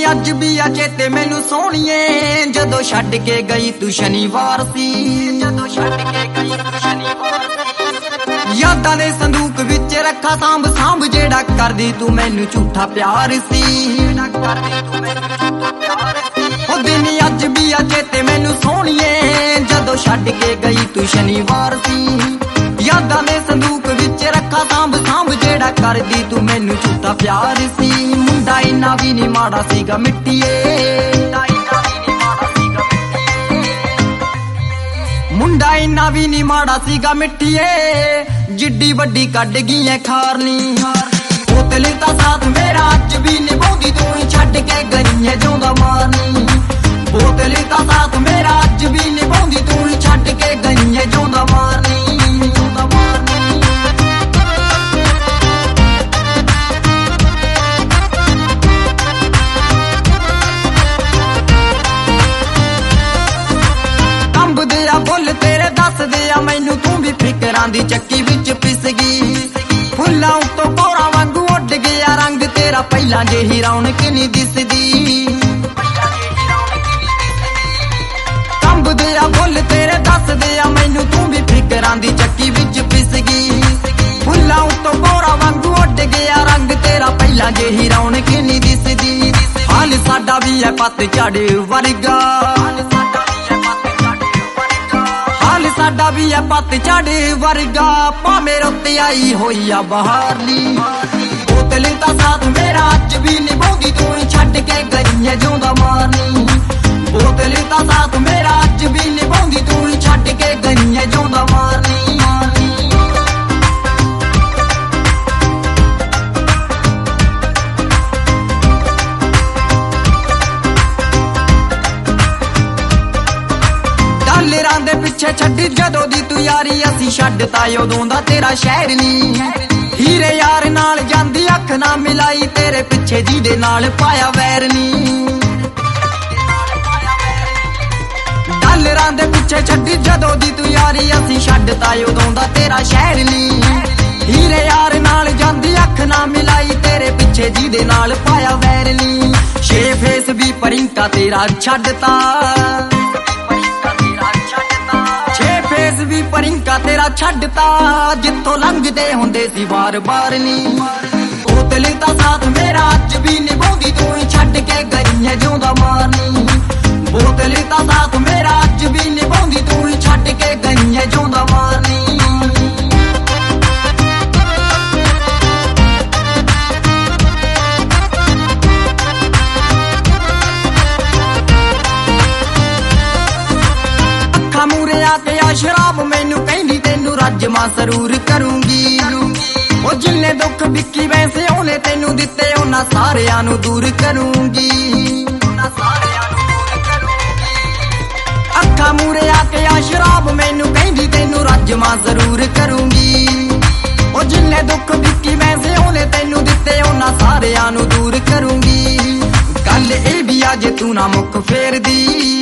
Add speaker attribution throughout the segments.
Speaker 1: अज भी आ चेते मैनू सोहणीए जदों छड्ड के गई तू शनिवार सी। यादां दे संदूक विच रखा सांभ सांभ जेड़ा करदी तू मैनू झूठा प्यार सी। ओ दिन अज भी आ चेते मैनू सोहणीए जदों छड्ड के गई तू शनिवार सी। यादां दे संदूक विच रखा सांभ सांभ जेड़ा करदी तू मैनू झूठा प्यार सी। मुंडा इन्ना भी नहीं माड़ा सीगा मिट्टीए, मुंडा इन्ना भी नहीं माड़ा सीगा मिट्टीए, जिड्डी वड्डी कड्ड गई है खारनी। बोतली ता साथ मेरा अज भी निभाउंदी तू ही छड्ड के गई है जोंदा मारनी। बोतली ता साथ मेरा अज भी निभाउंदी तू ही छड्ड के गई है जोंदा मारनी। फुल तेरे दस दे मैनू तू भी फिकरां दी चक्की विच पिस गई। फुल्लां उत्तों कोरा वांगू उड गया रंग तेरा पहला जेही रौनक नहीं दिसदी। कंब दे फुल तेरे दस दे मैनू तू भी फिकरां दी चक्की विच पिस गई। फुल्लां उत्तों कोरा वांगू उड गया रंग तेरा पहला जेही रौनक नहीं दिसदी। हाल साडा भी है पतझड़ वर्गा, साडा भी है पतझड़ वर्गा, भावें रुत आई होई आ बहारली। बोतली ता साथ मेरा अज भी निभाउंदी तू ही छड्ड के गई है जोंदा मारनी। बोतली ता साथ मेरा अज भी निभाउंदी तू ही छड्ड के गई है जोंदा मारनी। डालरां दे पिछे छड्डी जदों दी तू यारी असी छड्डता उदों दा तेरा शहर नी। हीरे यार नाल जांदी अख ना मिलाई तेरे पिछे जी दे नाल पाया वैर नी। डालरां दे पिछे छड्डी जदों दी तू यारी असी छड्डता उदों दा तेरा शहर नी। हीरे यार नाल जांदी अख ना मिलाई तेरे पिछे जी दे नाल पाया वैर नी। छे फेस भी परिंका तेरा छड्डता, फेस भी परिंका तेरा छड्डता, जिथों लंघदे हुंदे सी बार बार नी। बोतली ता साथ मेरा अज भी निभाउंदी तू ही छड्ड के गई है जोंदा मारनी। बोतली ता साथ मेरा अज भी निभाउंदी तू ही छड्ड के गई है जोंदा मारनी। मूरे आके आ शराब मैनू कहनी तेनू रज मां जरूर करूंगी। ओ जिन्ने दुख बिक्की वैसे ओने तेनू दिते ओना सारियां नू दूर करूंगी। अखा मूरे आके आ शराब मैनू कहनी तेनू रज मां जरूर करूंगी। ओ जिन्ने दुख बिक्की वैसे ओने तेनू दिते ओना सारियां नू दूर करूंगी। गल ए भी आ जे तू ना मुख फेर दी,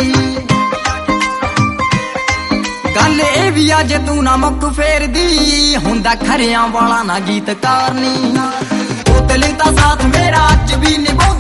Speaker 1: गल ए भी अज तू ना मुख फेर दी, हुंदा खरियां वाला ना गीतकार नी। बोतली ता साथ मेरा अज भी निभाउंदी